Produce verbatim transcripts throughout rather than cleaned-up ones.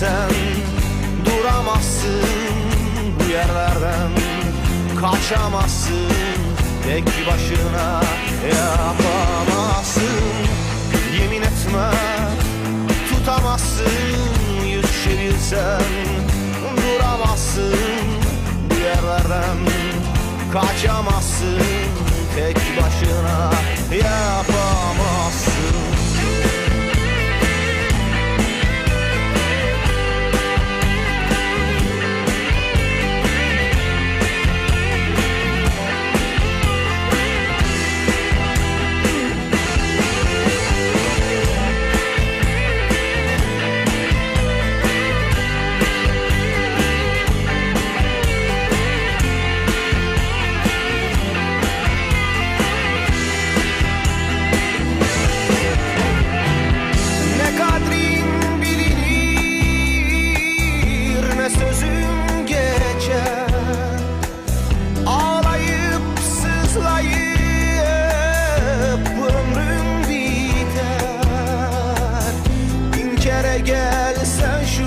çevirsen duramazsın bu yerlerden, kaçamazsın, tek başına yapamazsın. Yemin etme tutamazsın, yüz çevirsen duramazsın bu yerlerden, kaçamazsın, tek başına yapamazsın. Gelsen şu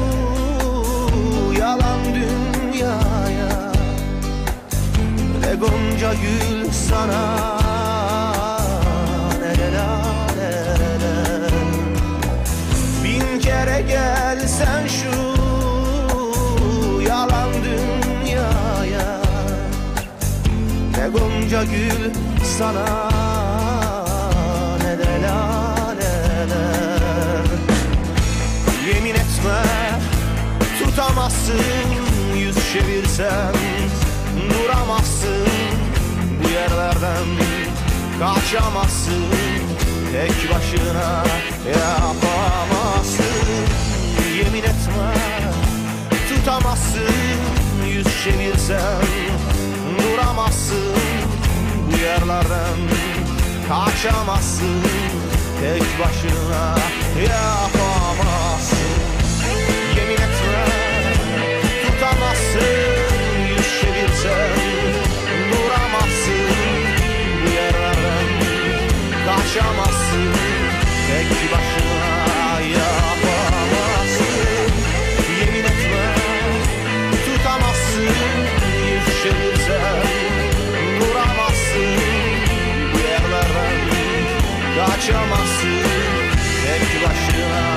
yalan dünyaya, ne gonca gül sana, nereler nereler. Bin kere gelsen şu yalan dünyaya, ne gonca gül sana, nereler nereler. Yemin etme tutamazsın, yüz çevirsen duramazsın bu yerlerden, kaçamazsın, tek başına yapamazsın. Yemin etme tutamazsın, yüz çevirsen duramazsın bu yerlerden, kaçamazsın, tek başına yapamazsın. Yemin etme tutamazsın, yüz çevirsen duramazsın bu yerlerden, kaçamazsın, tek başına yapamazsın. Yemin etme tutamazsın, yüz çevirsen duramazsın bu yerlerden, kaçamazsın, tek başına